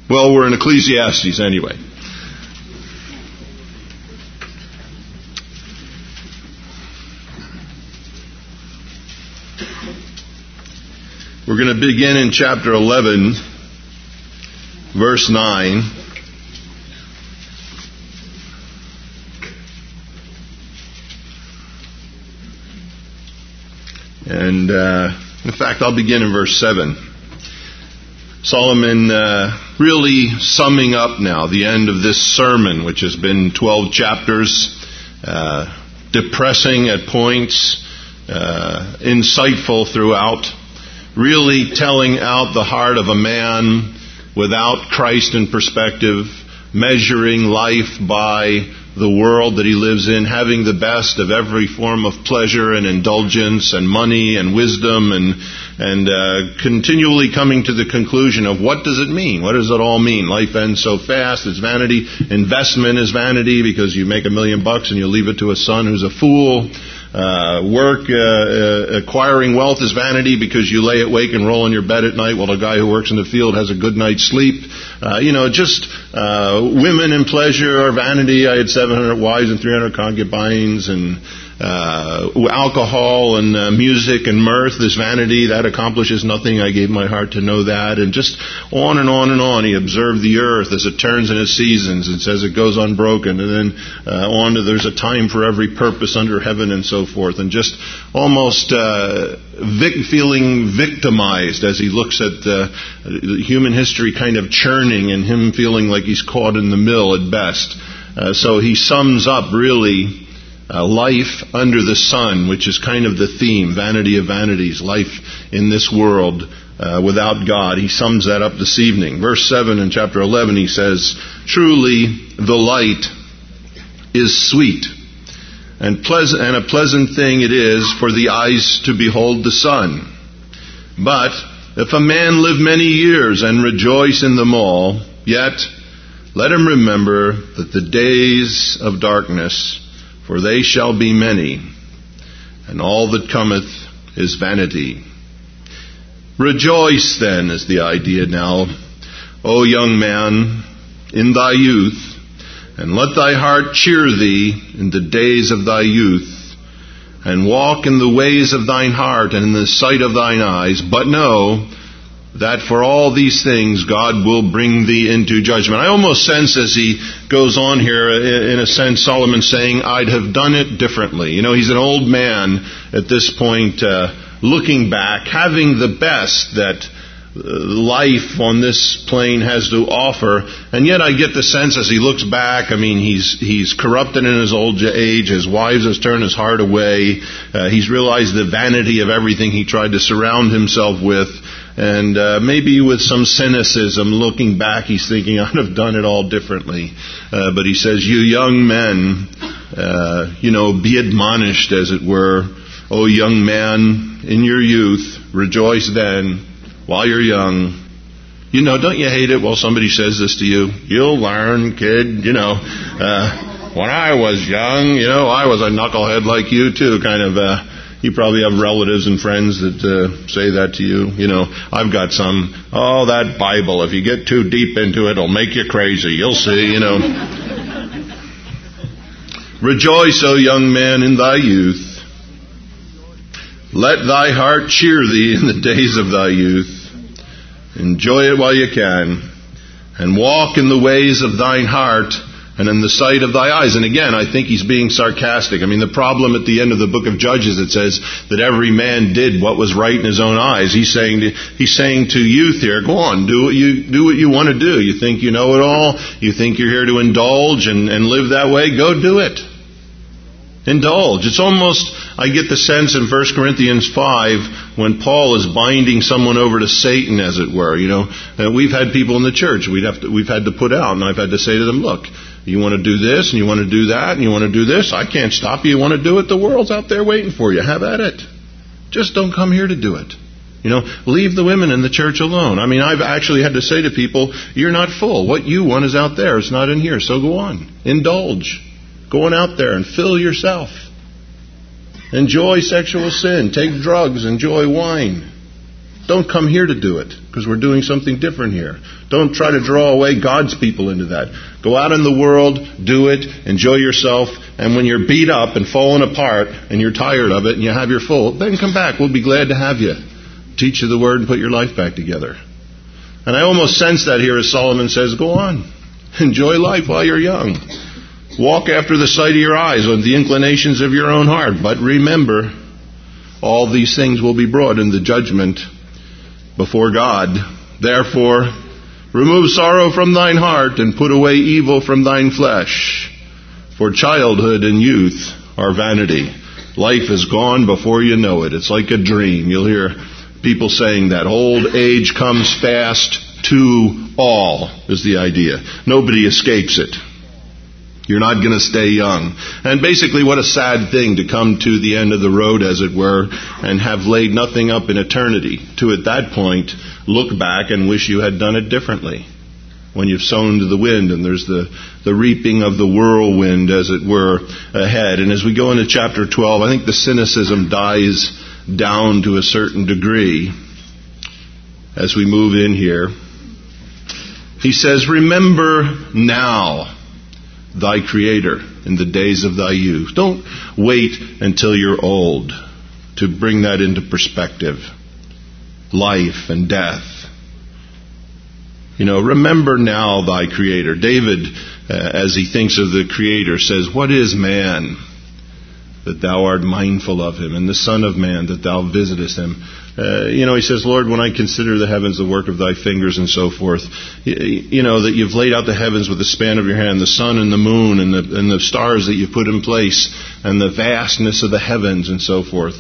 Well, we're in Ecclesiastes anyway. We're going to begin in chapter 11, verse 9. And in fact, I'll begin in verse 7. Solomon really summing up now the end of this sermon, which has been 12 chapters, depressing at points, insightful throughout, really telling out the heart of a man without Christ in perspective, measuring life by the world that he lives in, having the best of every form of pleasure and indulgence and money and wisdom, and continually coming to the conclusion of what does it mean? What does it all mean? Life ends so fast, it's vanity. Investment is vanity because you make $1 million and you leave it to a son who's a fool. Acquiring wealth is vanity because you lay awake and roll in your bed at night while the guy who works in the field has a good night's sleep. Women and pleasure are vanity. I had 700 wives and 300 concubines, and alcohol and music and mirth is vanity. That accomplishes nothing. I gave my heart to know that. And just on and on and on. He observed the earth as it turns in its seasons and says it goes unbroken. And then on to there's a time for every purpose under heaven and so forth. And just almost feeling victimized as he looks at human history kind of churning and him feeling like he's caught in the mill at best. So he sums up really life under the sun, which is kind of the theme, vanity of vanities, life in this world without God. He sums that up this evening. Verse 7 in chapter 11, he says, "Truly the light is sweet, and a pleasant thing it is for the eyes to behold the sun. But if a man live many years and rejoice in them all, yet let him remember that the days of darkness, for they shall be many, and all that cometh is vanity." Rejoice then is the idea now, O young man, in thy youth, and let thy heart cheer thee in the days of thy youth, and walk in the ways of thine heart and in the sight of thine eyes, but know that for all these things God will bring thee into judgment. I almost sense as he goes on here, in a sense, Solomon saying, I'd have done it differently. He's an old man at this point, looking back, having the best that life on this plane has to offer, and yet I get the sense as he looks back, he's corrupted in his old age, his wives has turned his heart away, he's realized the vanity of everything he tried to surround himself with, and maybe with some cynicism, looking back, he's thinking, I'd have done it all differently. But he says, you young men, be admonished, as it were. O young man, in your youth, rejoice then, while you're young. Don't you hate it while somebody says this to you? You'll learn, kid, when I was young, I was a knucklehead like you too, kind of, you probably have relatives and friends that say that to you. I've got some, that Bible, if you get too deep into it, it'll make you crazy. You'll see, Rejoice, O young man, in thy youth. Let thy heart cheer thee in the days of thy youth. Enjoy it while you can. And walk in the ways of thine heart and in the sight of thy eyes. And again, I think he's being sarcastic. The problem at the end of the book of Judges, it says that every man did what was right in his own eyes. He's saying to youth here, go on, do what you want to do. You think you know it all? You think you're here to indulge and live that way? Go do it. Indulge. It's almost, I get the sense in 1 Corinthians 5 when Paul is binding someone over to Satan, as it were. We've had people in the church we've had to put out, and I've had to say to them, look, you want to do this, and you want to do that, and you want to do this, I can't stop you. You want to do it, the world's out there waiting for you. Have at it. Just don't come here to do it. Leave the women in the church alone. I've actually had to say to people, you're not full. What you want is out there. It's not in here. So go on. Indulge. Go on out there and fill yourself. Enjoy sexual sin. Take drugs. Enjoy wine. Don't come here to do it, because we're doing something different here. Don't try to draw away God's people into that. Go out in the world, do it, enjoy yourself, and when you're beat up and falling apart, and you're tired of it, and you have your full, then come back. We'll be glad to have you. Teach you the Word and put your life back together. And I almost sense that here as Solomon says, go on. Enjoy life while you're young. Walk after the sight of your eyes with the inclinations of your own heart. But remember, all these things will be brought in the judgment before God. Therefore, remove sorrow from thine heart and put away evil from thine flesh. For childhood and youth are vanity. Life is gone before you know it. It's like a dream. You'll hear people saying that old age comes fast to all, is the idea. Nobody escapes it. You're not going to stay young. And basically, what a sad thing to come to the end of the road, as it were, and have laid nothing up in eternity. To, at that point, look back and wish you had done it differently. When you've sown to the wind and there's the reaping of the whirlwind, as it were, ahead. And as we go into chapter 12, I think the cynicism dies down to a certain degree as we move in here. He says, remember now thy Creator in the days of thy youth. Don't wait until you're old to bring that into perspective. Life and death. Remember now thy Creator. David, as he thinks of the Creator, says, what is man that thou art mindful of him, and the Son of Man that thou visitest him? He says, Lord, when I consider the heavens, the work of thy fingers, and so forth, that you've laid out the heavens with the span of your hand, the sun and the moon and the stars that you've put in place, and the vastness of the heavens, and so forth.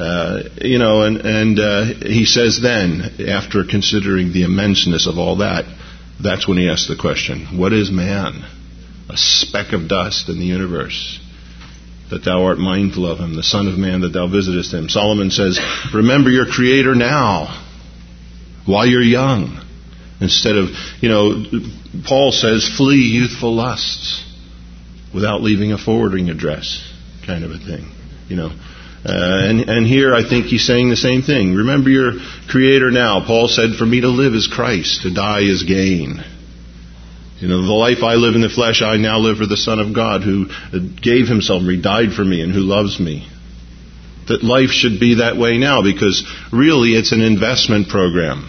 He says then, after considering the immenseness of all that, that's when he asks the question, what is man? A speck of dust in the universe, that thou art mindful of him, the Son of Man, that thou visitest him. Solomon says, remember your Creator now, while you're young. Instead of, Paul says, flee youthful lusts, without leaving a forwarding address, kind of a thing, And here I think he's saying the same thing. Remember your Creator now. Paul said, for me to live is Christ, to die is gain. The life I live in the flesh, I now live for the Son of God, who gave himself, he died for me, and who loves me. That life should be that way now, because really it's an investment program.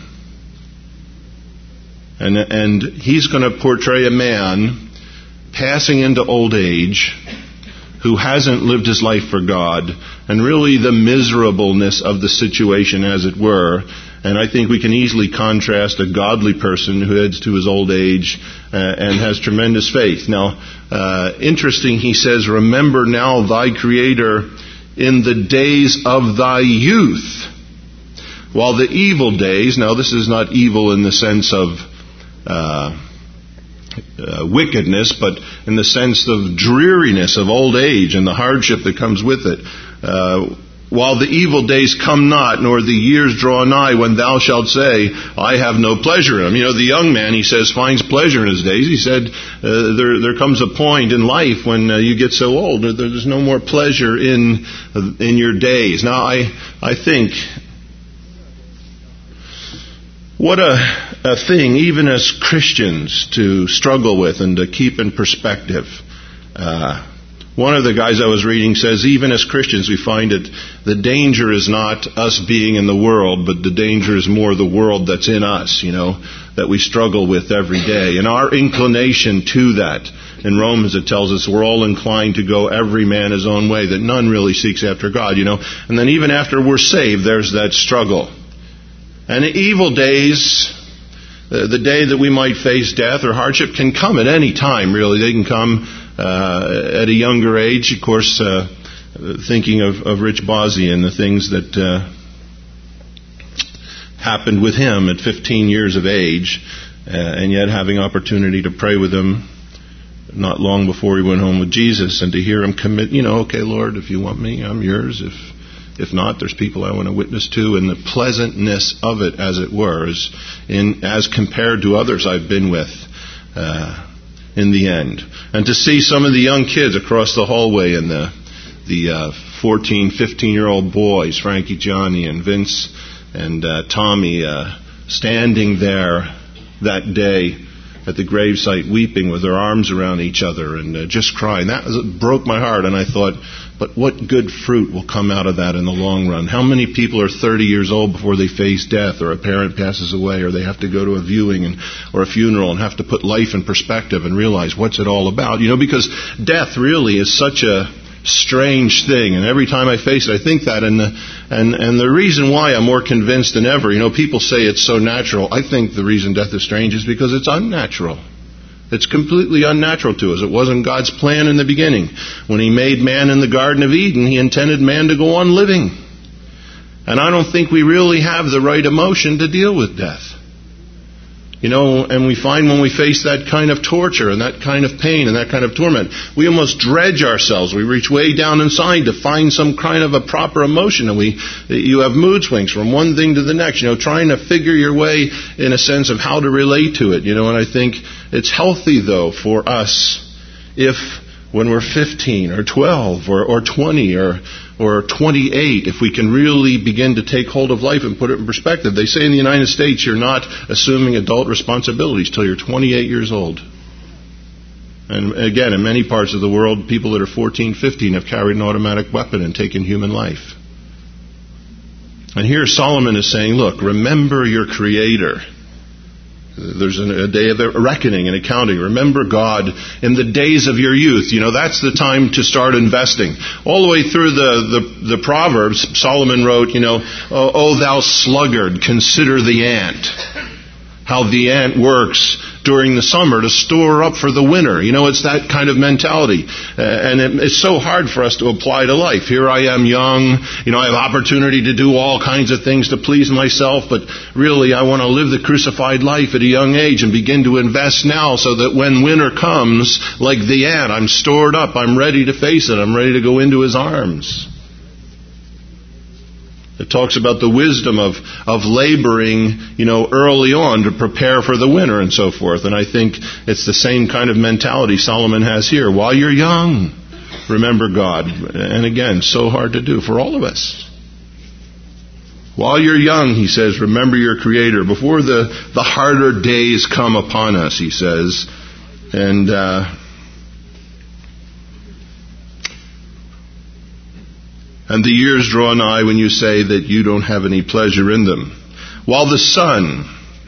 And he's going to portray a man passing into old age who hasn't lived his life for God, and really the miserableness of the situation, as it were. And I think we can easily contrast a godly person who heads to his old age and has tremendous faith. Now, interesting, he says, remember now thy Creator in the days of thy youth. While the evil days, now this is not evil in the sense of wickedness, but in the sense of dreariness of old age and the hardship that comes with it. While the evil days come not, nor the years draw nigh, when thou shalt say, I have no pleasure in them. The young man, he says, finds pleasure in his days. He said, there comes a point in life when you get so old, there's no more pleasure in your days. Now, I think, what a thing, even as Christians, to struggle with and to keep in perspective. One of the guys I was reading says, even as Christians, we find it, the danger is not us being in the world, but the danger is more the world that's in us, that we struggle with every day. And our inclination to that, in Romans it tells us we're all inclined to go every man his own way, that none really seeks after God, And then even after we're saved, there's that struggle. And evil days, the day that we might face death or hardship, can come at any time, really. They can come at a younger age, of course, thinking of Rich Bozzi and the things that happened with him at 15 years of age, and yet having opportunity to pray with him not long before he went home with Jesus, and to hear him commit, okay, Lord, if you want me, I'm yours. If not, there's people I want to witness to, and the pleasantness of it, as it were, as compared to others I've been with in the end. And to see some of the young kids across the hallway, and the 14, 15-year-old boys, Frankie, Johnny, and Vince, And Tommy standing there that day at the gravesite weeping with their arms around each other and just crying. That broke my heart, and I thought, but what good fruit will come out of that in the long run? How many people are 30 years old before they face death, or a parent passes away, or they have to go to a viewing or a funeral and have to put life in perspective and realize what's it all about? Because death really is such a strange thing, and every time I face it, I think that, and the reason why I'm more convinced than ever, people say it's so natural. I think the reason death is strange is because it's unnatural. It's completely unnatural to us. It wasn't God's plan in the beginning. When He made man in the Garden of Eden, He intended man to go on living. And I don't think we really have the right emotion to deal with death. And we find when we face that kind of torture and that kind of pain and that kind of torment, we almost dredge ourselves. We reach way down inside to find some kind of a proper emotion. And you have mood swings from one thing to the next, trying to figure your way in a sense of how to relate to it. And I think it's healthy, though, for us if when we're 15 or 12 or 20 or 28, if we can really begin to take hold of life and put it in perspective. They say in the United States you're not assuming adult responsibilities till you're 28 years old. And again, in many parts of the world, people that are 14, 15 have carried an automatic weapon and taken human life. And here Solomon is saying, look, remember your Creator. There's a day of reckoning and accounting. Remember God in the days of your youth. That's the time to start investing. All the way through the Proverbs, Solomon wrote, "Oh, thou sluggard, consider the ant. How the ant works during the summer to store up for the winter." It's that kind of mentality. And it's so hard for us to apply to life. Here I am young. I have opportunity to do all kinds of things to please myself. But really, I want to live the crucified life at a young age and begin to invest now so that when winter comes, like the ant, I'm stored up. I'm ready to face it. I'm ready to go into His arms. It talks about the wisdom of laboring, early on to prepare for the winter and so forth. And I think it's the same kind of mentality Solomon has here. While you're young, remember God. And again, so hard to do for all of us. While you're young, he says, remember your Creator. Before the harder days come upon us, he says. And the years draw nigh when you say that you don't have any pleasure in them. While the sun,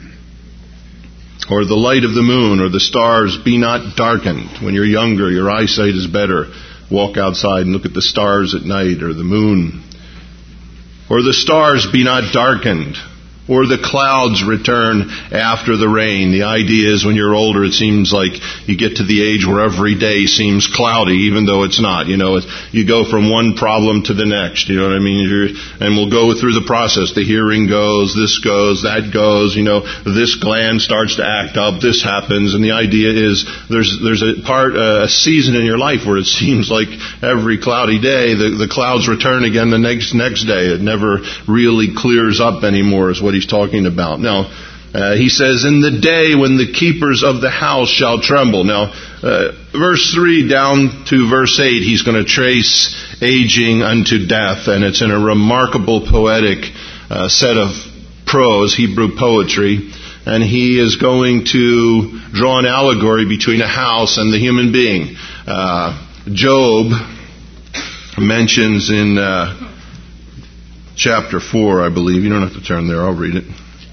or the light of the moon, or the stars be not darkened. When you're younger, your eyesight is better. Walk outside and look at the stars at night, or the moon. Or the stars be not darkened. Or the clouds return after the rain. The idea is when you're older, it seems like you get to the age where every day seems cloudy, even though it's not. You go from one problem to the next. You know what I mean? And we'll go through the process. The hearing goes, this goes, that goes. This gland starts to act up. This happens. And the idea is there's a season in your life where it seems like every cloudy day, the clouds return again the next day. It never really clears up anymore, is what he's talking about. Now, he says, in the day when the keepers of the house shall tremble. Now, verse 3 down to verse 8, he's going to trace aging unto death, and it's in a remarkable poetic set of prose, Hebrew poetry, and he is going to draw an allegory between a house and the human being. Job mentions in chapter 4, I believe. You don't have to turn there. I'll read it.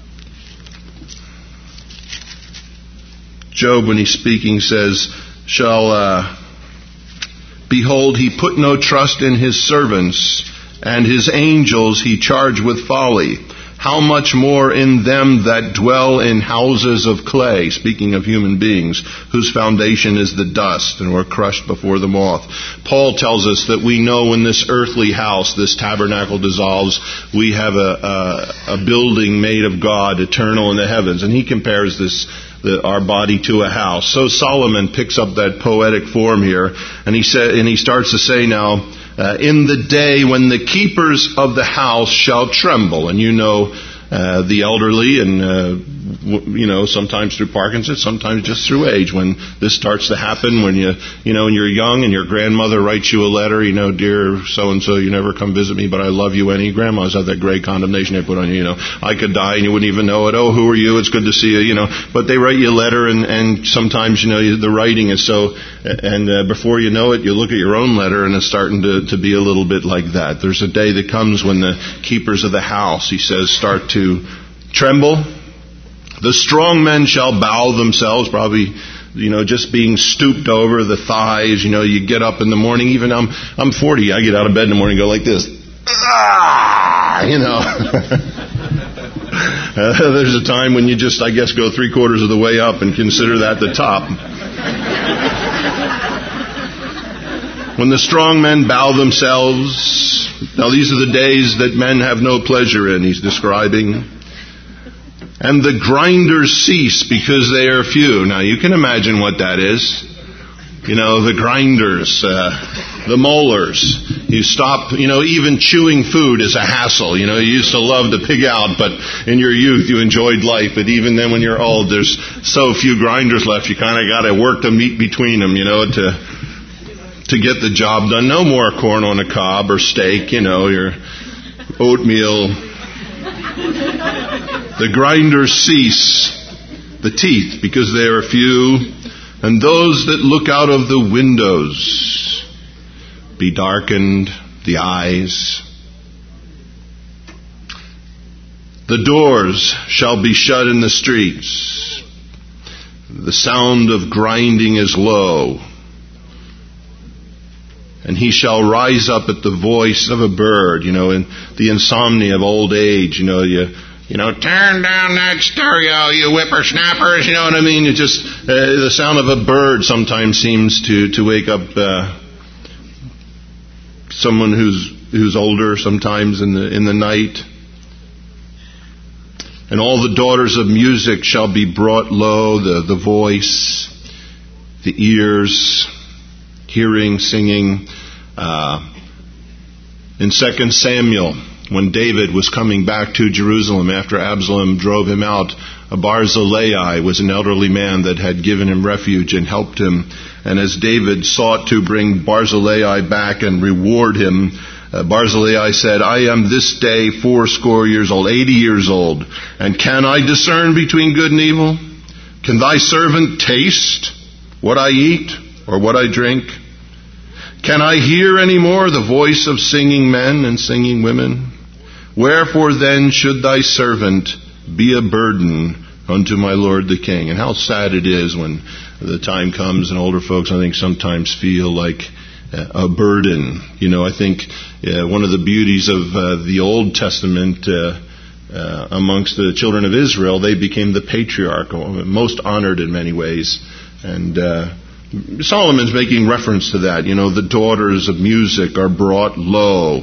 Job, when he's speaking, says, Behold, he put no trust in his servants, and his angels he charged with folly. How much more in them that dwell in houses of clay, speaking of human beings, whose foundation is the dust and were crushed before the moth. Paul tells us that we know when this earthly house, this tabernacle dissolves, we have a building made of God, eternal in the heavens. And he compares our body to a house. So Solomon picks up that poetic form here, and he starts to say now, in the day when the keepers of the house shall tremble. And the elderly, and sometimes through Parkinson's, sometimes just through age. When this starts to happen, when when you're young and your grandmother writes you a letter, dear so-and-so, you never come visit me, but I love you any. Grandmas have that great condemnation they put on you, I could die and you wouldn't even know it. Oh, who are you? It's good to see you, But they write you a letter and sometimes, the writing is so, and before you know it, you look at your own letter and it's starting to be a little bit like that. There's a day that comes when the keepers of the house, he says, start to tremble. The strong men shall bow themselves, probably, just being stooped over the thighs. You get up in the morning, even I'm 40, I get out of bed in the morning and go like this. There's a time when you just, I guess, go 3/4 of the way up and consider that the top. When the strong men bow themselves, now these are the days that men have no pleasure in, he's describing. And the grinders cease because they are few. Now you can imagine what that is. The grinders, the molars. You stop, even chewing food is a hassle. You used to love to pig out, but in your youth you enjoyed life. But even then when you're old, there's so few grinders left, you kind of got to work the meat between them, to get the job done. No more corn on a cob or steak, your oatmeal. The grinders cease, the teeth, because they are few, and those that look out of the windows be darkened, the eyes. The doors shall be shut in the streets. The sound of grinding is low. And he shall rise up at the voice of a bird, in the insomnia of old age, turn down that stereo, you whippersnappers, you know what I mean? It just, the sound of a bird sometimes seems to wake up, someone who's older sometimes in the night. And all the daughters of music shall be brought low, the voice, the ears, hearing, singing. In 2 Samuel, when David was coming back to Jerusalem after Absalom drove him out, Barzillai was an elderly man that had given him refuge and helped him. And as David sought to bring Barzillai back and reward him, Barzillai said, I am this day 80 years old, 80 years old, and can I discern between good and evil? Can thy servant taste what I eat or what I drink? Can I hear any more the voice of singing men and singing women? Wherefore then should thy servant be a burden unto my Lord the King? And how sad it is when the time comes and older folks, I think, sometimes feel like a burden. I think one of the beauties of the Old Testament amongst the children of Israel, they became the patriarch, most honored in many ways. And Solomon's making reference to that. The daughters of music are brought low.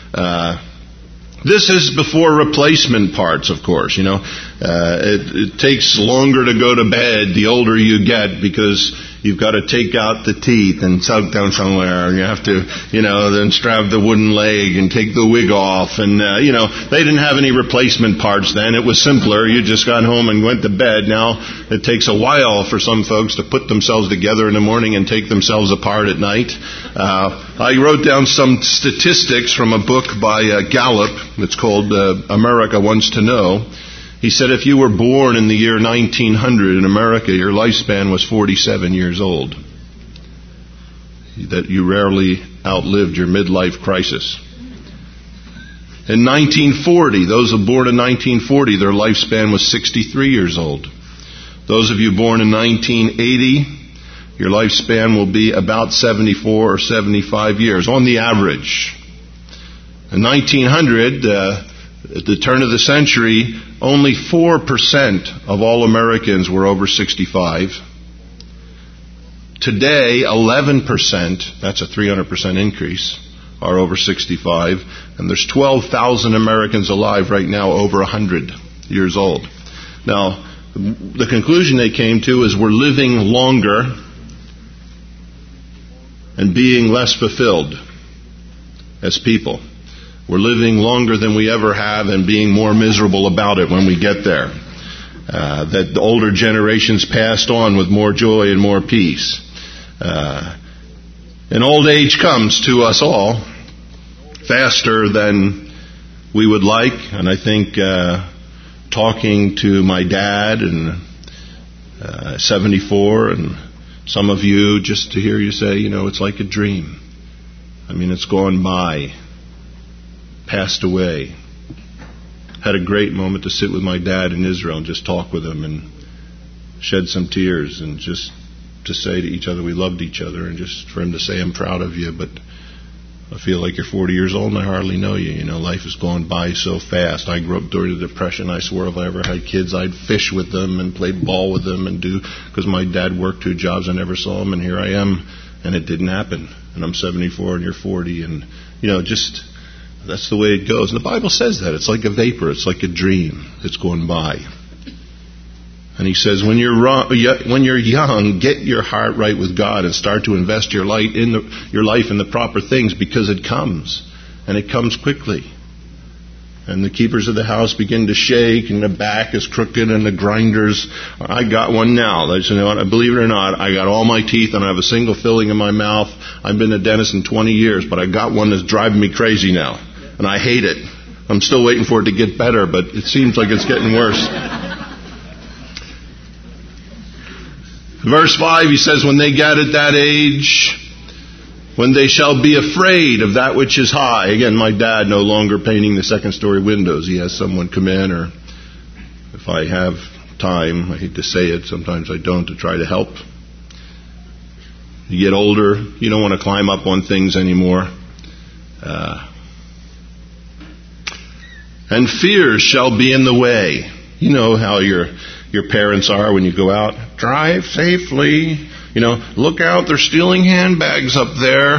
This is before replacement parts, of course. It takes longer to go to bed the older you get because you've got to take out the teeth and tuck down somewhere. And you have to, then strap the wooden leg and take the wig off. And, they didn't have any replacement parts then. It was simpler. You just got home and went to bed. Now it takes a while for some folks to put themselves together in the morning and take themselves apart at night. I wrote down some statistics from a book by Gallup. It's called America Wants to Know. He said if you were born in the year 1900 in America, your lifespan was 47 years old. That you rarely outlived your midlife crisis. In 1940, those who were born in 1940, their lifespan was 63 years old. Those of you born in 1980, your lifespan will be about 74 or 75 years on the average. In 1900, at the turn of the century, only 4% of all Americans were over 65. Today, 11%, that's a 300% increase, are over 65. And there's 12,000 Americans alive right now over 100 years old. Now, the conclusion they came to is we're living longer and being less fulfilled as people. We're living longer than we ever have and being more miserable about it when we get there. that the older generations passed on with more joy and more peace. And old age comes to us all faster than we would like. And I think talking to my dad, and 74, and some of you, just to hear you say, it's like a dream. I mean, it's gone by, passed away. Had a great moment to sit with my dad in Israel and just talk with him and shed some tears, and just to say to each other we loved each other, and just for him to say, I'm proud of you, but I feel like you're 40 years old and I hardly know you. Life has gone by so fast. I grew up during the Depression. I swore if I ever had kids, I'd fish with them and play ball with them because my dad worked 2 jobs. I never saw him, and here I am, and it didn't happen. And I'm 74 and you're 40, and, just, that's the way it goes. And the Bible says that. It's like a vapor. It's like a dream. It's going by. And he says, when you're young, get your heart right with God and start to invest your life in the proper things, because it comes, and it comes quickly. And the keepers of the house begin to shake, and the back is crooked, and the grinders. I got one now. Believe it or not, I got all my teeth, and I have a single filling in my mouth. I've been a dentist in 20 years, but I got one that's driving me crazy now, and I hate it. I'm still waiting for it to get better, but it seems like it's getting worse. Verse 5, he says, when they get at that age, when they shall be afraid of that which is high. Again, my dad no longer painting the second-story windows. He has someone come in, or if I have time, I hate to say it, sometimes I don't, to try to help. You get older, you don't want to climb up on things anymore. And fears shall be in the way. You know how your parents are when you go out. Drive safely. Look out, they're stealing handbags up there.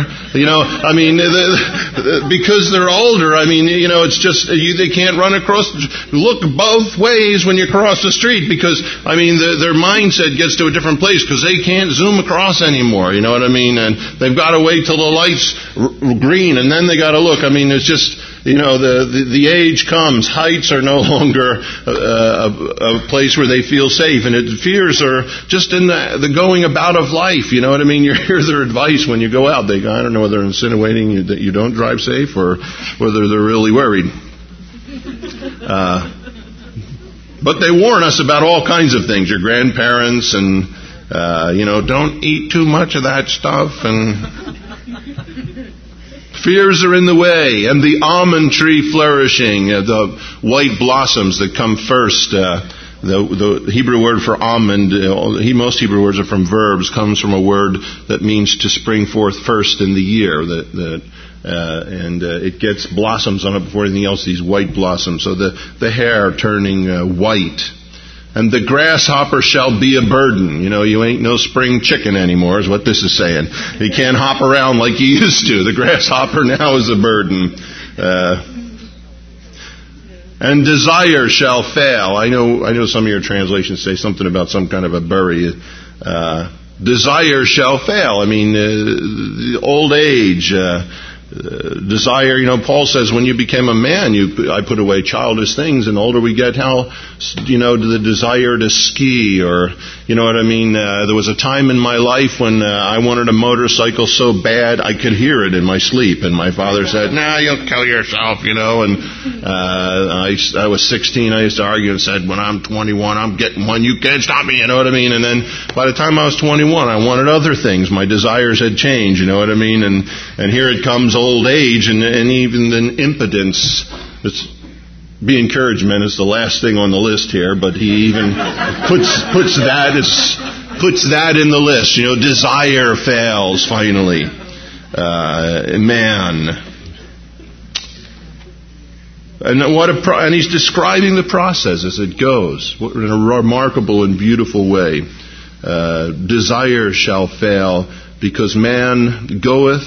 Because they're older, it's just, they can't run across, look both ways when you cross the street, because, their mindset gets to a different place, because they can't zoom across anymore, you know what I mean? And they've got to wait till the light's green, and then they got to look. It's just, the age comes. Heights are no longer a place where they feel safe, and fears are just in the going about of life. You know what I mean? You hear their advice when you go out. I don't know whether they're insinuating that you don't drive safe, or whether they're really worried. But they warn us about all kinds of things. Your grandparents, and don't eat too much of that stuff, and fears are in the way, and the almond tree flourishing, the white blossoms that come first. The Hebrew word for almond, most Hebrew words are from verbs, comes from a word that means to spring forth first in the year. It gets blossoms on it before anything else, these white blossoms. So the hair turning white. And the grasshopper shall be a burden. You ain't no spring chicken anymore, is what this is saying. You can't hop around like you used to. The grasshopper now is a burden. And desire shall fail. I know some of your translations say something about some kind of a bury. Desire shall fail. Old age. Desire, Paul says when you became a man, I put away childish things, and the older we get, the desire to ski, or, there was a time in my life when I wanted a motorcycle so bad I could hear it in my sleep, and my father said, "Nah, you'll kill yourself," and I was 16, I used to argue and said, when I'm 21, I'm getting one, you can't stop me, and then by the time I was 21, I wanted other things, my desires had changed, and here it comes, old age, and even then impotence. Be encouragement is the last thing on the list here, but he even puts that in the list. Desire fails finally. Man, and he's describing the process as it goes in a remarkable and beautiful way. Desire shall fail, because man goeth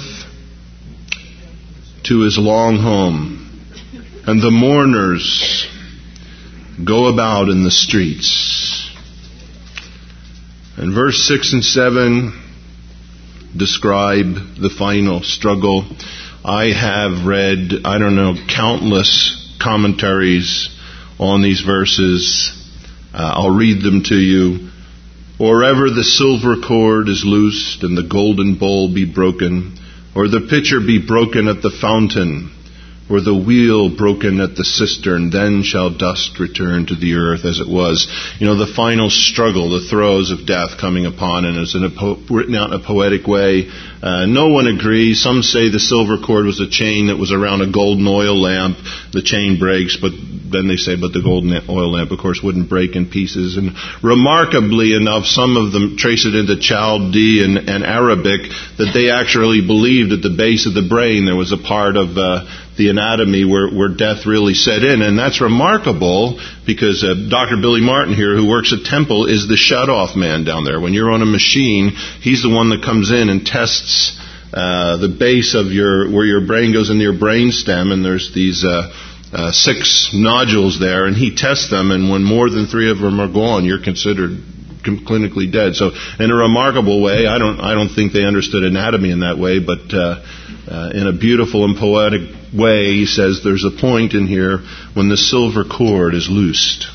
to his long home, and the mourners go about in the streets. And verse 6 and 7 describe the final struggle. I have read, countless commentaries on these verses. I'll read them to you. Or ever the silver cord is loosed, and the golden bowl be broken, or the pitcher be broken at the fountain, or the wheel broken at the cistern, then shall dust return to the earth as it was. The final struggle, the throes of death coming upon, and it's written out in a poetic way. No one agrees. Some say the silver cord was a chain that was around a golden oil lamp. The chain breaks, but then they say, but the golden oil lamp, of course, wouldn't break in pieces. And remarkably enough, some of them trace it into Chaldean and Arabic, that they actually believed at the base of the brain there was a part of the anatomy where death really set in. And that's remarkable because Dr. Billy Martin here, who works at Temple, is the shut-off man down there. When you're on a machine, he's the one that comes in and tests the base of where your brain goes into your brain stem, and there's these 6 nodules there, and he tests them, and when more than 3 of them are gone, you're considered clinically dead. So in a remarkable way, I don't think they understood anatomy in that way, but in a beautiful and poetic way, he says there's a point in here when the silver cord is loosed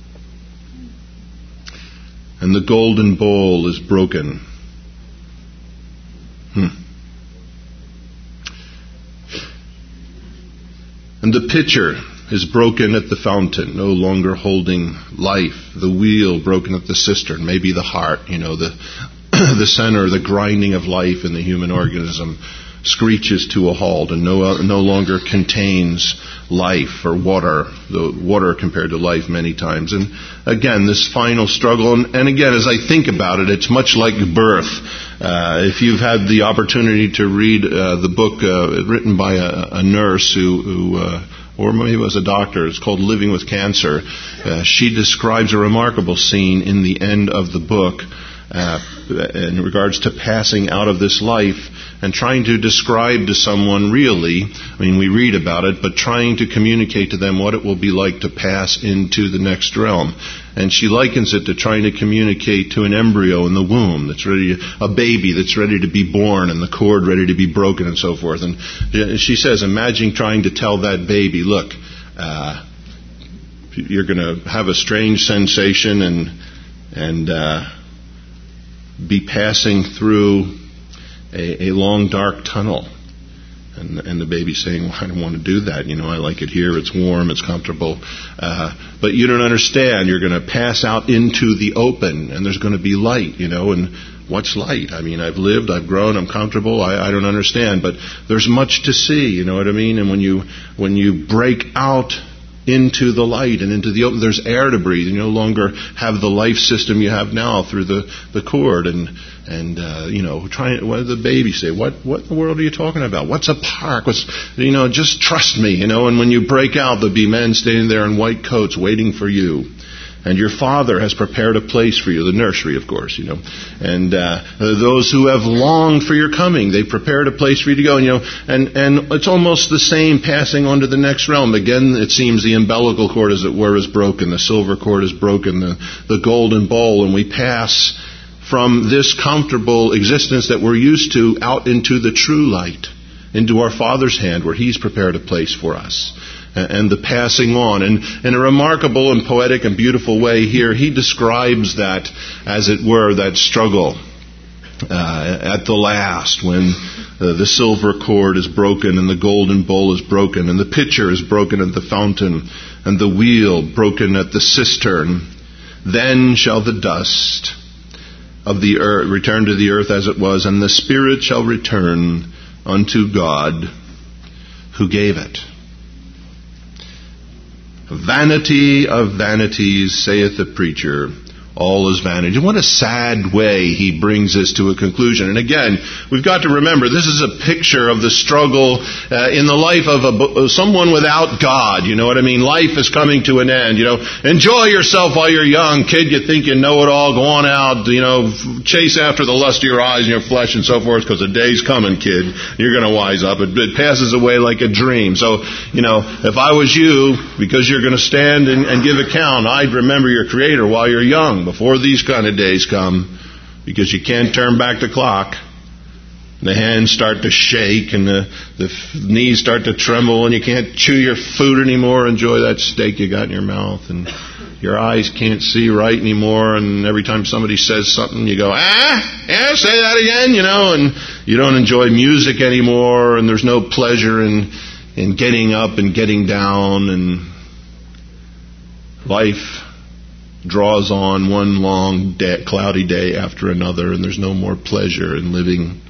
and the golden bowl is broken. And the pitcher is broken at the fountain, no longer holding life. The wheel broken at the cistern, maybe the heart, the center, the grinding of life in the human organism screeches to a halt and no longer contains life or water, the water compared to life many times. And again, this final struggle, and again, as I think about it, it's much like birth. If you've had the opportunity to read the book written by a nurse who or maybe it was a doctor, it's called Living with Cancer, she describes a remarkable scene in the end of the book in regards to passing out of this life and trying to describe to someone really, we read about it, but trying to communicate to them what it will be like to pass into the next realm. And she likens it to trying to communicate to an embryo in the womb that's ready, a baby that's ready to be born and the cord ready to be broken and so forth. And she says, imagine trying to tell that baby, look, you're going to have a strange sensation and be passing through a long dark tunnel. And the baby's saying, well, I don't want to do that. I like it here. It's warm. It's comfortable. But you don't understand. You're going to pass out into the open, and there's going to be light, and what's light? I've lived, I've grown, I'm comfortable. I don't understand. But there's much to see, you know what I mean? And when you break out into the light and into the open, there's air to breathe. You no longer have the life system you have now through the cord. And what did the baby say? What in the world are you talking about? What's a park? Just trust me, And when you break out, there'll be men standing there in white coats waiting for you. And your Father has prepared a place for you, the nursery, of course, And those who have longed for your coming, they've prepared a place for you to go, And it's almost the same passing on to the next realm. Again, it seems the umbilical cord, as it were, is broken. The silver cord is broken. The golden bowl, and we pass from this comfortable existence that we're used to out into the true light, into our Father's hand, where He's prepared a place for us. And the passing on. And in a remarkable and poetic and beautiful way here, he describes that, as it were, that struggle at the last, when the silver cord is broken and the golden bowl is broken and the pitcher is broken at the fountain and the wheel broken at the cistern. Then shall the dust of the earth return to the earth as it was, and the spirit shall return unto God who gave it. Vanity of vanities, saith the preacher, all is vanity. What a sad way he brings us to a conclusion. And again, we've got to remember, this is a picture of the struggle in the life of someone without God. You know what I mean? Life is coming to an end. Enjoy yourself while you're young. Kid, you think you know it all. Go on out, chase after the lust of your eyes and your flesh and so forth, because the day's coming, kid. You're going to wise up. It passes away like a dream. So, if I was you, because you're going to stand and give account, I'd remember your Creator while you're young, before these kind of days come, because you can't turn back the clock. The hands start to shake and the knees start to tremble and you can't chew your food anymore, enjoy that steak you got in your mouth, and your eyes can't see right anymore, and every time somebody says something you go, say that again, and you don't enjoy music anymore, and there's no pleasure in getting up and getting down, and life draws on one long cloudy day after another, and there's no more pleasure in living.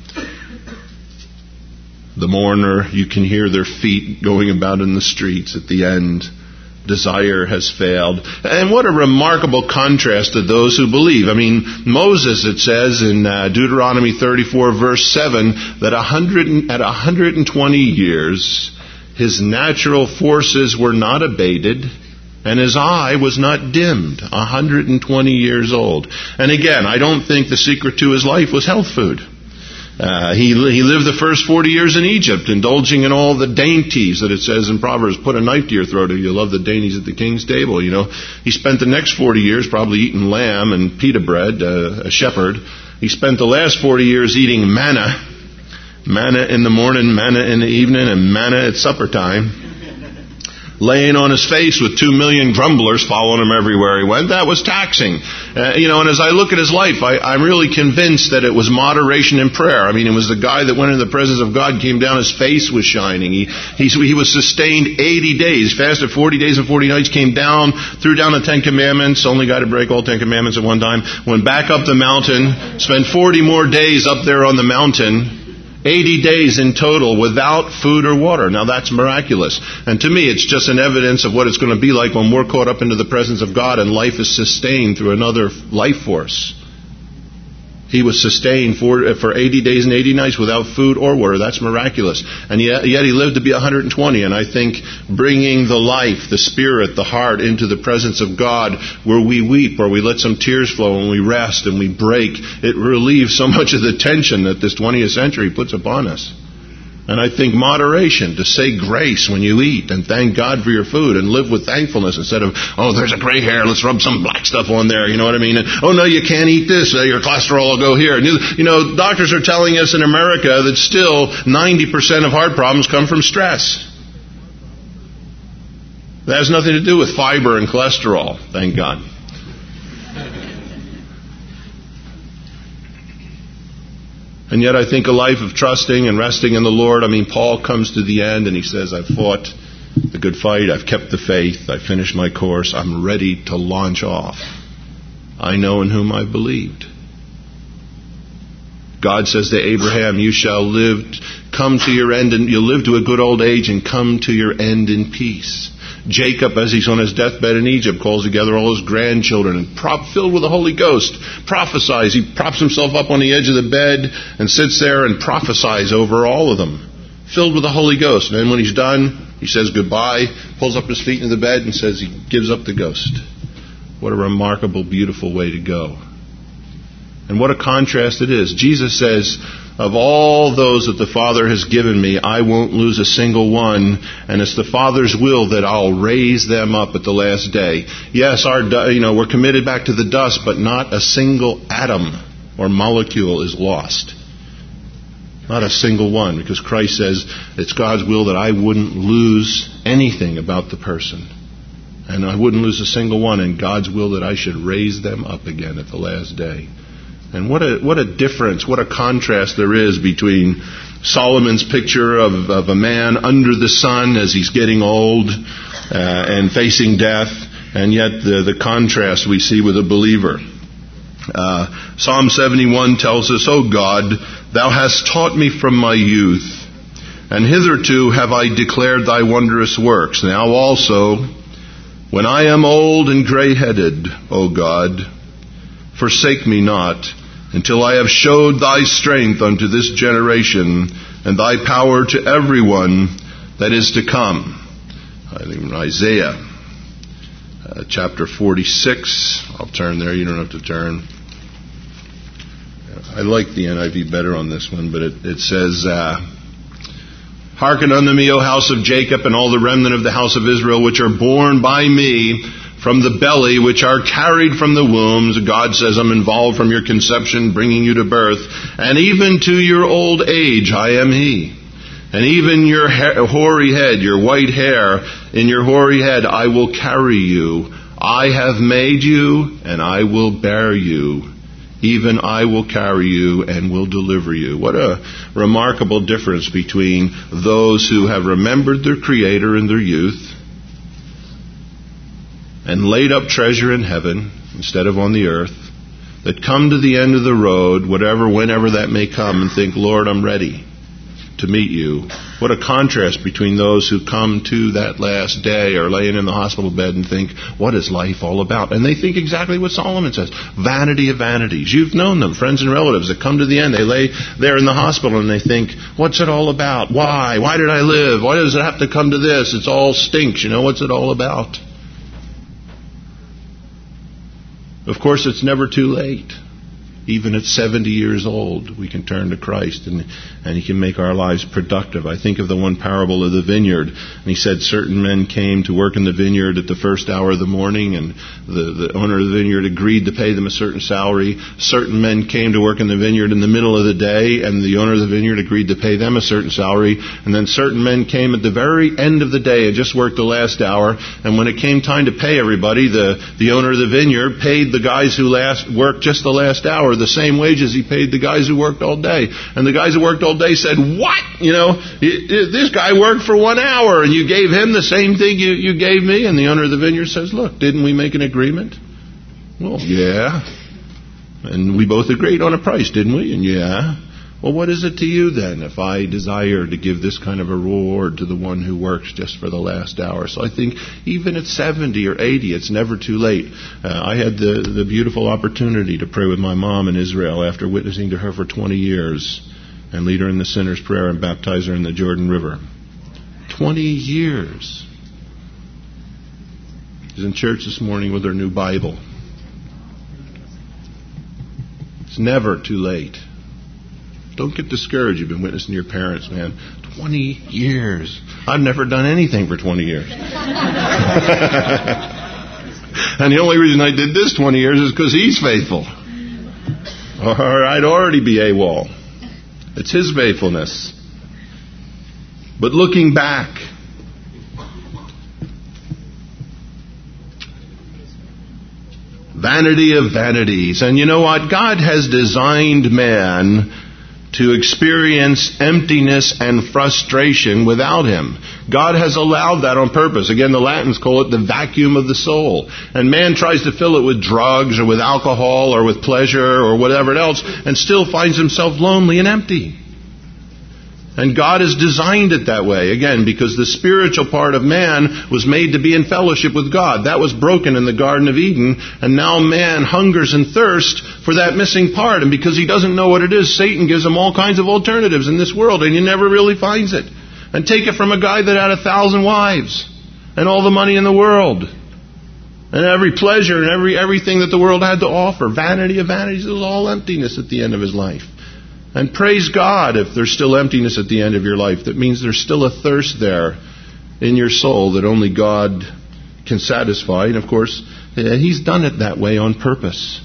The mourner, you can hear their feet going about in the streets at the end. Desire has failed. And what a remarkable contrast to those who believe. I mean, Moses, it says in Deuteronomy 34 verse 7, that at 120 years, his natural forces were not abated, and his eye was not dimmed. 120 years old. And again, I don't think the secret to his life was health food. He lived the first 40 years in Egypt, indulging in all the dainties that it says in Proverbs, put a knife to your throat if you love the dainties at the king's table. He spent the next 40 years probably eating lamb and pita bread, a shepherd. He spent the last 40 years eating manna in the morning, manna in the evening, and manna at supper time. Laying on his face with 2 million grumblers following him everywhere he went. That was taxing. And as I look at his life, I'm really convinced that it was moderation in prayer. I mean, it was the guy that went into the presence of God, came down, his face was shining. He was sustained 80 days, fasted 40 days and 40 nights, came down, threw down the 10 Commandments, only guy to break all 10 Commandments at one time, went back up the mountain, spent 40 more days up there on the mountain, 80 days in total without food or water. Now that's miraculous. And to me, it's just an evidence of what it's going to be like when we're caught up into the presence of God and life is sustained through another life force. He was sustained for 80 days and 80 nights without food or water. That's miraculous. And yet he lived to be 120. And I think bringing the life, the spirit, the heart into the presence of God, where we weep, where we let some tears flow and we rest and we break, it relieves so much of the tension that this 20th century puts upon us. And I think moderation, to say grace when you eat and thank God for your food and live with thankfulness instead of, there's a gray hair, let's rub some black stuff on there, you know what I mean? And, no, you can't eat this, your cholesterol will go here. And, doctors are telling us in America that still 90% of heart problems come from stress. That has nothing to do with fiber and cholesterol, thank God. And yet I think a life of trusting and resting in the Lord, Paul comes to the end and he says, I've fought the good fight, I've kept the faith, I've finished my course, I'm ready to launch off. I know in whom I've believed. God says to Abraham, you shall live, come to your end, and you'll live to a good old age and come to your end in peace. Jacob, as he's on his deathbed in Egypt, calls together all his grandchildren and filled with the Holy Ghost, prophesies. He props himself up on the edge of the bed and sits there and prophesies over all of them, filled with the Holy Ghost. And then when he's done, he says goodbye, pulls up his feet into the bed and says he gives up the ghost. What a remarkable, beautiful way to go. And what a contrast it is. Jesus says, of all those that the Father has given me, I won't lose a single one, and it's the Father's will that I'll raise them up at the last day. Yes, we're committed back to the dust, but not a single atom or molecule is lost. Not a single one, because Christ says it's God's will that I wouldn't lose anything about the person. And I wouldn't lose a single one, and God's will that I should raise them up again at the last day. And what a difference, what a contrast there is between Solomon's picture of a man under the sun as he's getting old and facing death, and yet the contrast we see with a believer. Psalm 71 tells us, O God, thou hast taught me from my youth, and hitherto have I declared thy wondrous works. Now also, when I am old and gray-headed, O God, forsake me not, until I have showed thy strength unto this generation, and thy power to everyone that is to come. Isaiah chapter 46. I'll turn there. You don't have to turn. I like the NIV better on this one, but it says, Hearken unto me, O house of Jacob, and all the remnant of the house of Israel, which are born by me. from the belly, which are carried from the wombs. God says, I'm involved from your conception, bringing you to birth. And even to your old age, I am He. And even your hoary head, your white hair in your hoary head, I will carry you. I have made you, and I will bear you. Even I will carry you and will deliver you. What a remarkable difference between those who have remembered their Creator in their youth and laid up treasure in heaven instead of on the earth, that come to the end of the road, whenever that may come, and think, Lord, I'm ready to meet you. What a contrast between those who come to that last day or laying in the hospital bed and think, what is life all about? And they think exactly what Solomon says, vanity of vanities. You've known them, friends and relatives that come to the end. They lay there in the hospital and they think, what's it all about? Why? Why did I live? Why does it have to come to this? It's all stinks. What's it all about? Of course, it's never too late. Even at 70 years old, we can turn to Christ and He can make our lives productive. I think of the one parable of the vineyard. And He said certain men came to work in the vineyard at the first hour of the morning, and the owner of the vineyard agreed to pay them a certain salary. Certain men came to work in the vineyard in the middle of the day, and the owner of the vineyard agreed to pay them a certain salary. And then certain men came at the very end of the day and just worked the last hour. And when it came time to pay everybody, the owner of the vineyard paid the guys who worked just the last hour the same wages he paid the guys who worked all day. And the guys who worked all day said, what? This guy worked for 1 hour and you gave him the same thing you gave me? And the owner of the vineyard says, look, didn't we make an agreement? Well, yeah. And we both agreed on a price, didn't we? And yeah. Well, what is it to you then if I desire to give this kind of a reward to the one who works just for the last hour? So I think even at 70 or 80, it's never too late. I had the beautiful opportunity to pray with my mom in Israel after witnessing to her for 20 years and lead her in the sinner's prayer and baptize her in the Jordan River. 20 years. She's in church this morning with her new Bible. It's never too late. Don't get discouraged. You've been witnessing to your parents, man. 20 years. I've never done anything for 20 years. And the only reason I did this 20 years is because He's faithful. Or I'd already be AWOL. It's His faithfulness. But looking back, vanity of vanities. And you know what? God has designed man to experience emptiness and frustration without Him. God has allowed that on purpose. Again, the Latins call it the vacuum of the soul. And man tries to fill it with drugs or with alcohol or with pleasure or whatever else and still finds himself lonely and empty. And God has designed it that way, again, because the spiritual part of man was made to be in fellowship with God. That was broken in the Garden of Eden, and now man hungers and thirsts for that missing part. And because he doesn't know what it is, Satan gives him all kinds of alternatives in this world, and he never really finds it. And take it from a guy that had 1,000 wives, and all the money in the world, and every pleasure and everything that the world had to offer. Vanity of vanities, it was all emptiness at the end of his life. And praise God if there's still emptiness at the end of your life. That means there's still a thirst there in your soul that only God can satisfy. And of course, He's done it that way on purpose.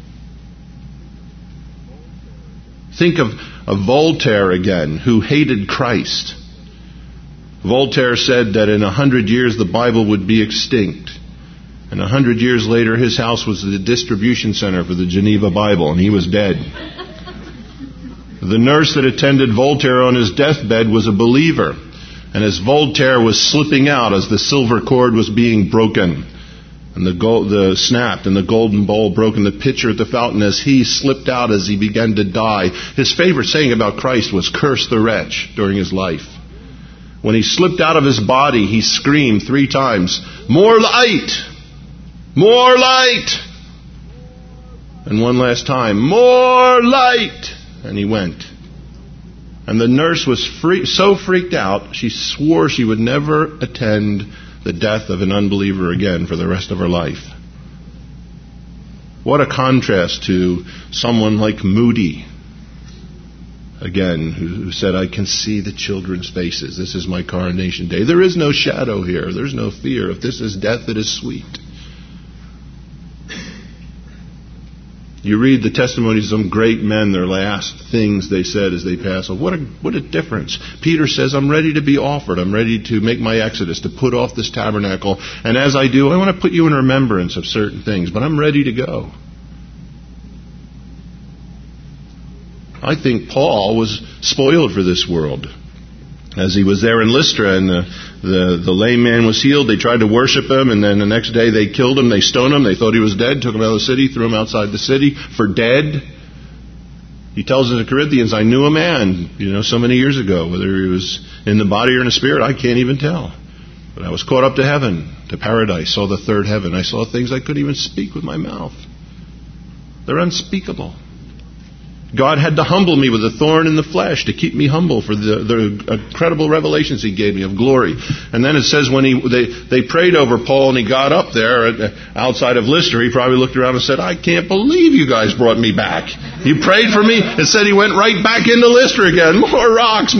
Think of Voltaire again, who hated Christ. Voltaire said that in 100 years the Bible would be extinct. And 100 years later his house was the distribution center for the Geneva Bible, and he was dead. The nurse that attended Voltaire on his deathbed was a believer. And as Voltaire was slipping out, as the silver cord was being broken, and the snapped, and the golden bowl broke, and the pitcher at the fountain, as he slipped out as he began to die, his favorite saying about Christ was, "Curse the wretch," during his life. When he slipped out of his body, he screamed 3 times, "More light! More light!" And one last time, "More light!" And he went. And the nurse was so freaked out, she swore she would never attend the death of an unbeliever again for the rest of her life. What a contrast to someone like Moody, again, who said, "I can see the children's faces. This is my coronation day. There is no shadow here. There's no fear. If this is death, it is sweet." You read the testimonies of some great men, their last things they said as they pass. What a difference. Peter says, I'm ready to be offered. I'm ready to make my exodus, to put off this tabernacle. And as I do, I want to put you in remembrance of certain things, but I'm ready to go. I think Paul was spoiled for this world. As he was there in Lystra and the lame man was healed, they tried to worship him, and then the next day they killed him, they stoned him, they thought he was dead, took him out of the city, threw him outside the city for dead. He tells the Corinthians, I knew a man, so many years ago, whether he was in the body or in the spirit, I can't even tell. But I was caught up to heaven, to paradise, saw the third heaven. I saw things I couldn't even speak with my mouth. They're unspeakable. God had to humble me with a thorn in the flesh to keep me humble for the incredible revelations He gave me of glory. And then it says when they prayed over Paul and he got up there outside of Lystra, he probably looked around and said, I can't believe you guys brought me back. You prayed for me. It said he went right back into Lystra again. More rocks.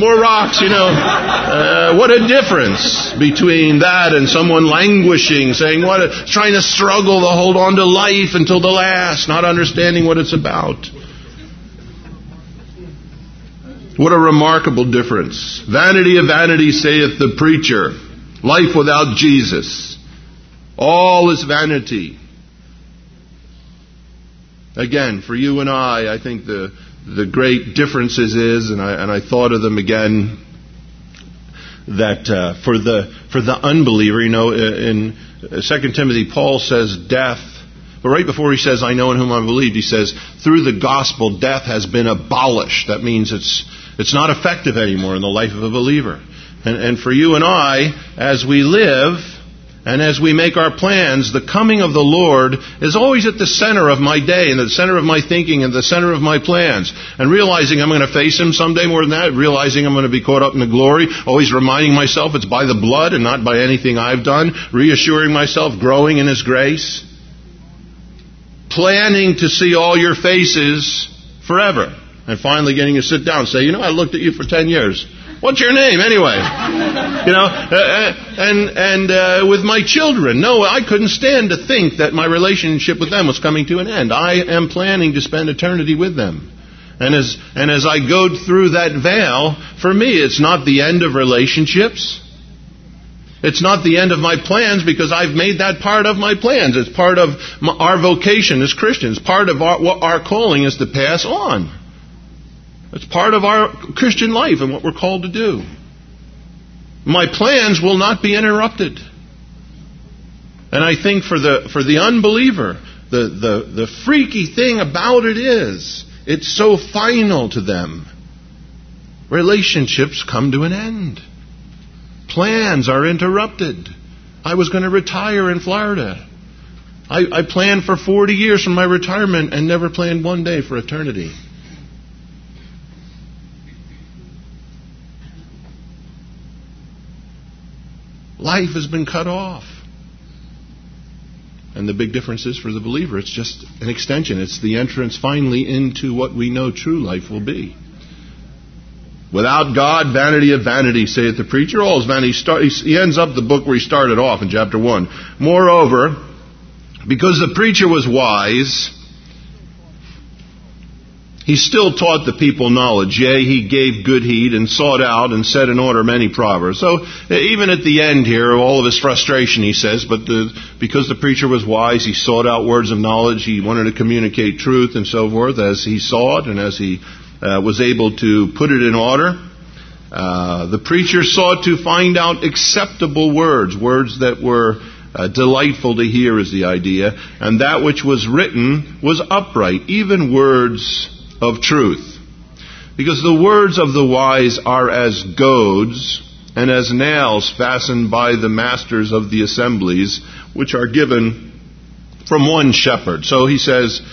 What a difference between that and someone languishing, trying to struggle to hold on to life until the last, not understanding what it's about. What a remarkable difference. Vanity of vanity, saith the preacher. Life without Jesus. All is vanity. Again, for you and I think the great differences is, and I thought of them again, that for the unbeliever, in 2 Timothy, Paul says death. But right before he says, I know in whom I believe, he says, through the gospel, death has been abolished. That means it's not effective anymore in the life of a believer. And for you and I, as we live and as we make our plans, the coming of the Lord is always at the center of my day and the center of my thinking and the center of my plans. And realizing I'm going to face Him someday more than that, realizing I'm going to be caught up in the glory, always reminding myself it's by the blood and not by anything I've done, reassuring myself, growing in His grace, planning to see all your faces forever. And finally getting to sit down and say, I looked at you for 10 years. What's your name anyway? And with my children, no, I couldn't stand to think that my relationship with them was coming to an end. I am planning to spend eternity with them. And as I go through that veil, for me, it's not the end of relationships. It's not the end of my plans because I've made that part of my plans. It's part of our vocation as Christians. Part of our calling is to pass on. It's part of our Christian life and what we're called to do. My plans will not be interrupted. And I think for the unbeliever, the freaky thing about it is, it's so final to them. Relationships come to an end. Plans are interrupted. I was going to retire in Florida. I planned for 40 years from my retirement and never planned one day for eternity. Life has been cut off. And the big difference is for the believer, it's just an extension. It's the entrance finally into what we know true life will be. Without God, vanity of vanity, saith the preacher. All is vanity. He ends up the book where he started off in chapter 1. Moreover, because the preacher was wise, he still taught the people knowledge. Yea, he gave good heed and sought out and set in order many proverbs. So even at the end here, all of his frustration, he says, but because the preacher was wise, he sought out words of knowledge. He wanted to communicate truth and so forth as he saw it and as he was able to put it in order. The preacher sought to find out acceptable words that were delightful to hear is the idea. And that which was written was upright, even words of truth. Because the words of the wise are as goads and as nails fastened by the masters of the assemblies, which are given from one shepherd. So he says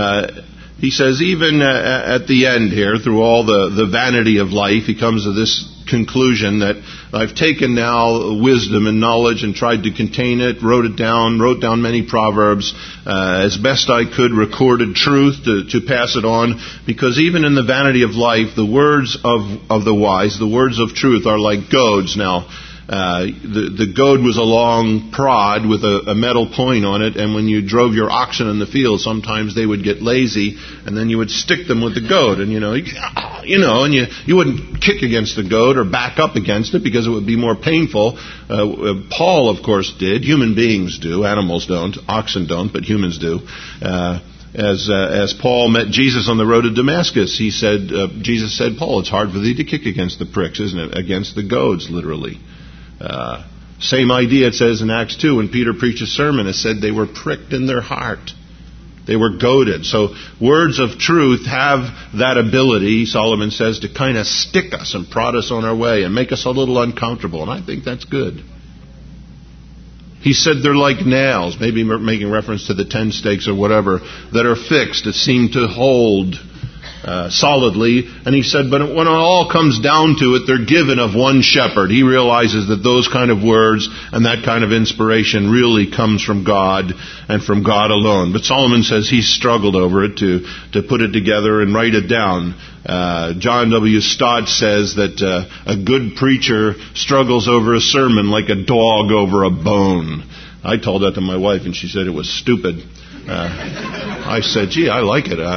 even at the end here, through all the vanity of life, he comes to this conclusion that I've taken now wisdom and knowledge and tried to contain it, wrote down many proverbs, as best I could, recorded truth to pass it on, because even in the vanity of life, the words of the wise, the words of truth are like goads. Now, The goad was a long prod with a metal point on it, and when you drove your oxen in the field, sometimes they would get lazy, and then you would stick them with the goad, and and you wouldn't kick against the goad or back up against it because it would be more painful. Paul, of course, did. Human beings do. Animals don't. Oxen don't, but humans do. As Paul met Jesus on the road to Damascus, Jesus said, Paul, it's hard for thee to kick against the pricks, isn't it? Against the goads, literally. Same idea it says in Acts 2 when Peter preached a sermon. It said they were pricked in their heart. They were goaded. So words of truth have that ability, Solomon says, to kind of stick us and prod us on our way and make us a little uncomfortable. And I think that's good. He said they're like nails, maybe making reference to the 10 stakes or whatever, that are fixed, that seem to hold solidly. And he said, but when it all comes down to it, they're given of one shepherd. He realizes that those kind of words and that kind of inspiration really comes from God and from God alone. But Solomon says he struggled over it to put it together and write it down. John W. Stott says that a good preacher struggles over a sermon like a dog over a bone. I told that to my wife, and she said it was stupid. I said, gee, I like it.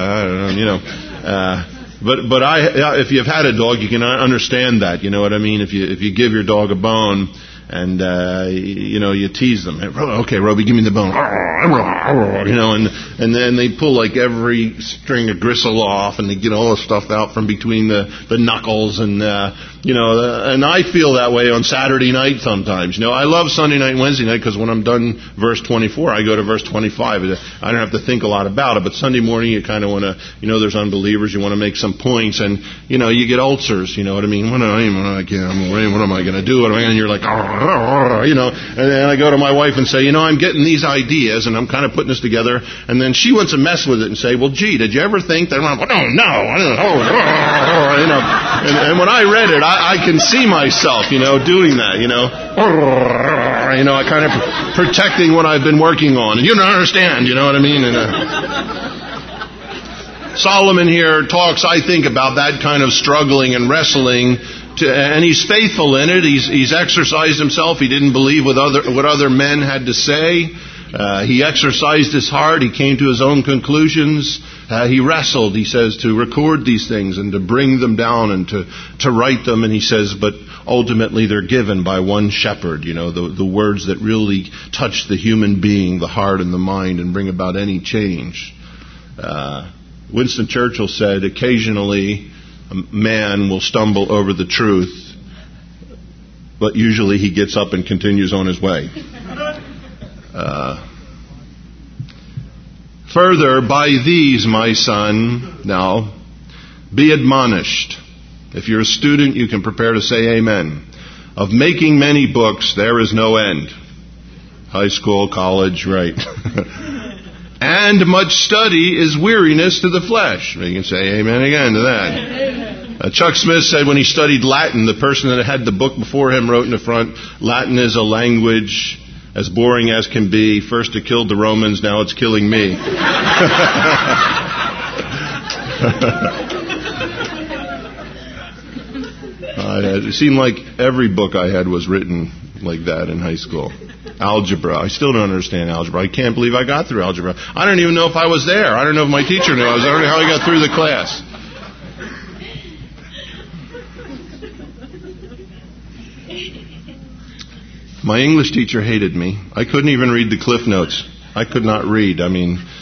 But if you've had a dog, you can understand that. You know what I mean? If you give your dog a bone and you tease them, okay, Roby, give me the bone. And then they pull like every string of gristle off, and they get all the stuff out from between the knuckles, and and I feel that way on Saturday night sometimes. I love Sunday night and Wednesday night because when I'm done verse 24, I go to verse 25. I don't have to think a lot about it. But Sunday morning, you kind of want to, there's unbelievers. You want to make some points, and you get ulcers. You know what I mean? What am I going to do? And you're like, And then I go to my wife and say, I'm getting these ideas, and I'm kind of putting this together. And then she wants to mess with it and say, well, gee, did you ever think that? And when I read it, I can see myself, doing that, I kind of protecting what I've been working on. And you don't understand, you know what I mean? And Solomon here talks, I think, about that kind of struggling and wrestling, and he's faithful in it. He's exercised himself. He didn't believe what other men had to say. He exercised his heart. He came to his own conclusions. He wrestled, he says, to record these things and to bring them down and to write them. And he says, but ultimately they're given by one shepherd, the words that really touch the human being, the heart and the mind, and bring about any change. Winston Churchill said, occasionally a man will stumble over the truth, but usually he gets up and continues on his way. Further, by these, my son, now, be admonished. If you're a student, you can prepare to say amen. Of making many books, there is no end. High school, college, right. And much study is weariness to the flesh. You can say amen again to that. Chuck Smith said when he studied Latin, the person that had the book before him wrote in the front, Latin is a language as boring as can be. First it killed the Romans, now it's killing me. It seemed like every book I had was written like that in high school. Algebra. I still don't understand algebra. I can't believe I got through algebra. I don't even know if I was there. I don't know if my teacher knew. I don't know how I got through the class. My English teacher hated me. I couldn't even read the Cliff Notes. I could not read. And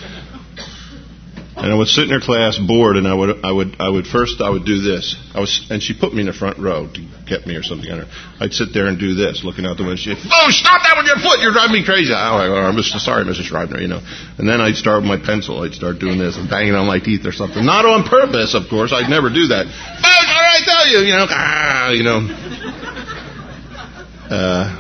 I would sit in her class bored, and I would do this. And she put me in the front row to get me or something. I'd sit there and do this, looking out the window. She'd, stop that with your foot! You're driving me crazy. I'm sorry, Mrs. Schreibner, And then I'd start with my pencil. I'd start doing this and banging on my teeth or something. Not on purpose, of course. I'd never do that. I tell you,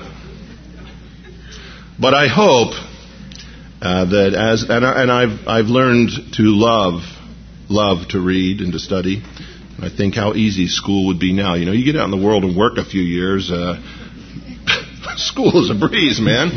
But I hope that I've learned to love to read and to study. And I think how easy school would be now. You get out in the world and work a few years. School is a breeze, man.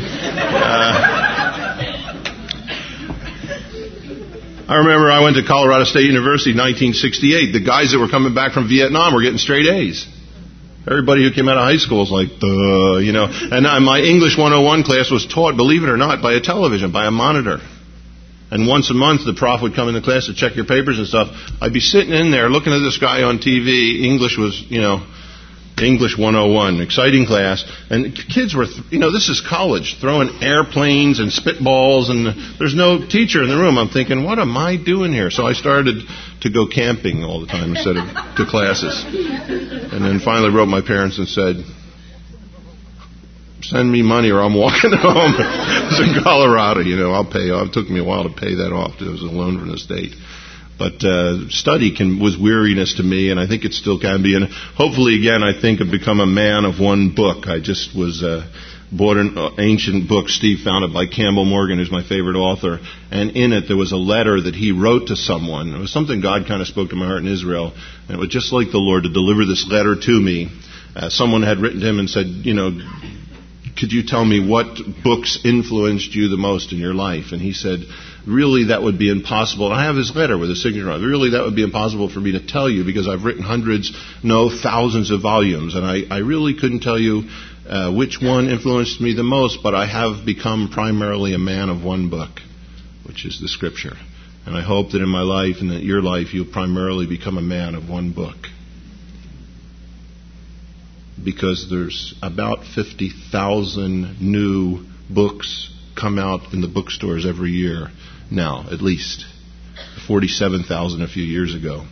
I remember I went to Colorado State University in 1968. The guys that were coming back from Vietnam were getting straight A's. Everybody who came out of high school was like, you know. And my English 101 class was taught, believe it or not, by a television, by a monitor. And once a month, the prof would come into class to check your papers and stuff. I'd be sitting in there looking at this guy on TV. English was, you know, English 101, exciting class. And kids were, you know, this is college, throwing airplanes and spitballs, and there's no teacher in the room. I'm thinking, what am I doing here? So I started to go camping all the time instead of to classes. And then finally wrote my parents and said, send me money or I'm walking home. It was in Colorado, you know, I'll pay off. It took me a while to pay that off. It was a loan from the state. But study was weariness to me, and I think it still can be. And hopefully, again, I think I've become a man of one book. I just was bought an ancient book. Steve found it by Campbell Morgan, who's my favorite author. And in it, there was a letter that he wrote to someone. It was something God kind of spoke to my heart in Israel. And it was just like the Lord to deliver this letter to me. Someone had written to him and said, you know, could you tell me what books influenced you the most in your life? And he said, really, that would be impossible. And I have his letter with his signature on it. Really, that would be impossible for me to tell you because I've written hundreds, no, thousands of volumes. And I really couldn't tell you which one influenced me the most, but I have become primarily a man of one book, which is the Scripture. And I hope that in my life and in your life, you'll primarily become a man of one book. Because there's about 50,000 new books come out in the bookstores every year now, at least. 47,000 a few years ago.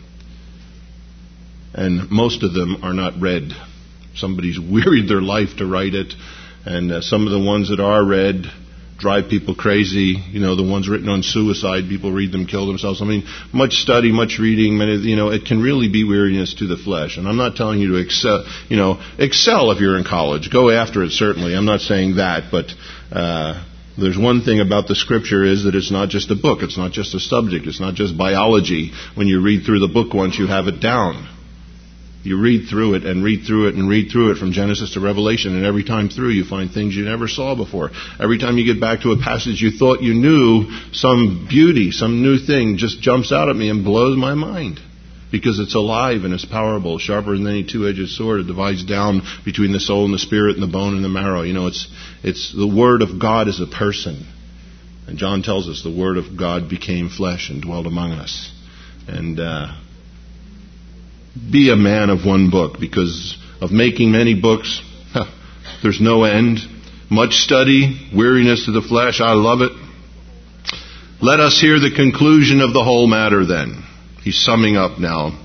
And most of them are not read. Somebody's wearied their life to write it, and some of the ones that are read drive people crazy. You know, the ones written on suicide, people read them, kill themselves. I mean, much study, much reading, you know, it can really be weariness to the flesh. And I'm not telling you to excel if you're in college. Go after it, certainly. I'm not saying that, but there's one thing about the Scripture is that it's not just a book. It's not just a subject. It's not just biology. When you read through the book once, you have it down. You read through it and read through it and read through it from Genesis to Revelation, and every time through you find things you never saw before. Every time you get back to a passage you thought you knew, some beauty, some new thing just jumps out at me and blows my mind. Because it's alive and it's powerful, sharper than any two-edged sword. It divides down between the soul and the spirit and the bone and the marrow. You know, it's the Word of God is a person. And John tells us the Word of God became flesh and dwelt among us. And be a man of one book, because of making many books, there's no end. Much study, weariness to the flesh. I love it. Let us hear the conclusion of the whole matter then. He's summing up now.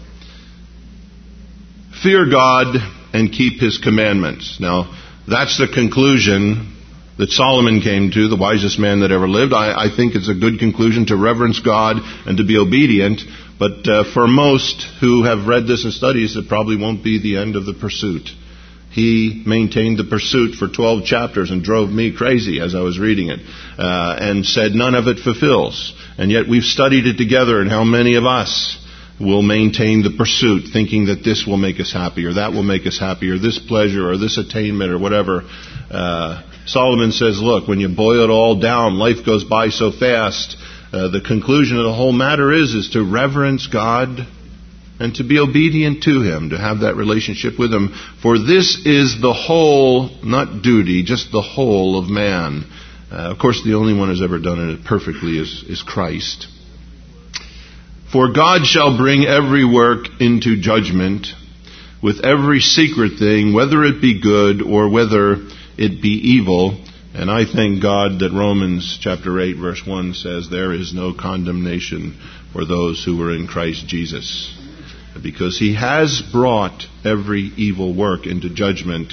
Fear God and keep His commandments. Now, that's the conclusion that Solomon came to, the wisest man that ever lived. I think it's a good conclusion to reverence God and to be obedient. But for most who have read this and studies, it probably won't be the end of the pursuit. He maintained the pursuit for 12 chapters and drove me crazy as I was reading it, and said none of it fulfills. And yet we've studied it together, and how many of us will maintain the pursuit, thinking that this will make us happy, or that will make us happy, or this pleasure, or this attainment, or whatever. Solomon says, look, when you boil it all down, life goes by so fast. The conclusion of the whole matter is to reverence God and to be obedient to Him, to have that relationship with Him. For this is the whole, not duty, just the whole of man. Of course, the only one who's ever done it perfectly is Christ. For God shall bring every work into judgment with every secret thing, whether it be good or whether it be evil. And I thank God that Romans chapter 8 verse 1 says there is no condemnation for those who are in Christ Jesus. Because He has brought every evil work into judgment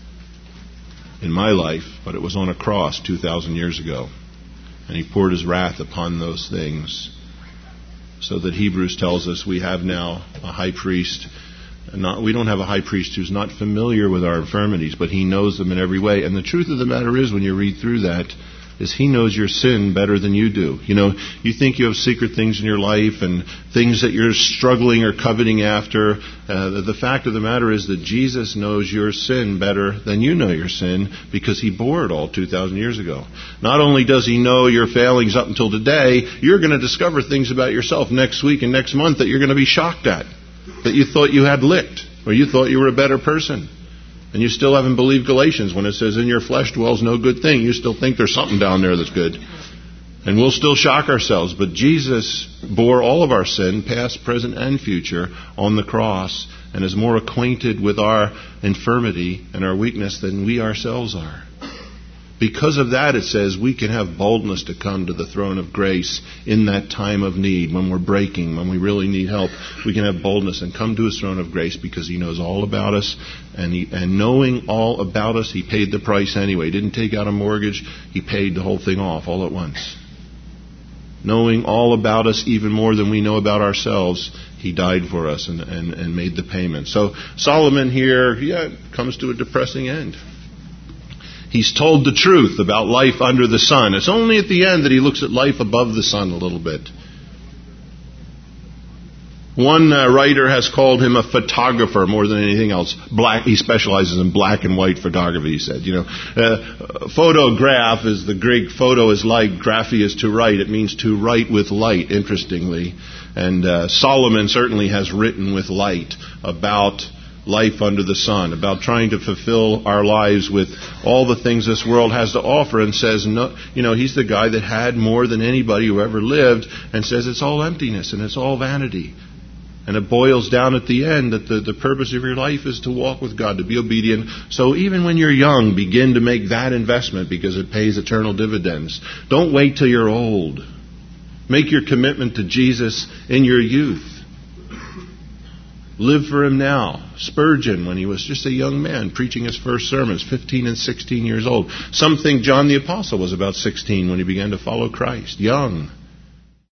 in my life, but it was on a cross 2,000 years ago. And He poured His wrath upon those things. So that Hebrews tells us we have now a high priest. We don't have a high priest who's not familiar with our infirmities, but He knows them in every way. And the truth of the matter is, when you read through that, is He knows your sin better than you do. You know, you think you have secret things in your life and things that you're struggling or coveting after. The fact of the matter is that Jesus knows your sin better than you know your sin, because He bore it all 2,000 years ago. Not only does He know your failings up until today, you're going to discover things about yourself next week and next month that you're going to be shocked at, that you thought you had licked, or you thought you were a better person. And you still haven't believed Galatians when it says, in your flesh dwells no good thing. You still think there's something down there that's good. And we'll still shock ourselves. But Jesus bore all of our sin, past, present, and future, on the cross, and is more acquainted with our infirmity and our weakness than we ourselves are. Because of that, it says we can have boldness to come to the throne of grace in that time of need, when we're breaking, when we really need help. We can have boldness and come to His throne of grace because He knows all about us. And knowing all about us, He paid the price anyway. He didn't take out a mortgage. He paid the whole thing off all at once. Knowing all about us even more than we know about ourselves, He died for us and made the payment. So Solomon here, comes to a depressing end. He's told the truth about life under the sun. It's only at the end that he looks at life above the sun a little bit. One writer has called him a photographer more than anything else. He specializes in black and white photography, he said. Photograph is the Greek. Photo is light. Graphy is to write. It means to write with light, interestingly. And Solomon certainly has written with light about life under the sun, about trying to fulfill our lives with all the things this world has to offer, and says, no, he's the guy that had more than anybody who ever lived, and says it's all emptiness and it's all vanity. And it boils down at the end that the purpose of your life is to walk with God, to be obedient. So even when you're young, begin to make that investment because it pays eternal dividends. Don't wait till you're old. Make your commitment to Jesus in your youth. Live for Him now. Spurgeon, when he was just a young man, preaching his first sermons, 15 and 16 years old. Some think John the Apostle was about 16 when he began to follow Christ. Young.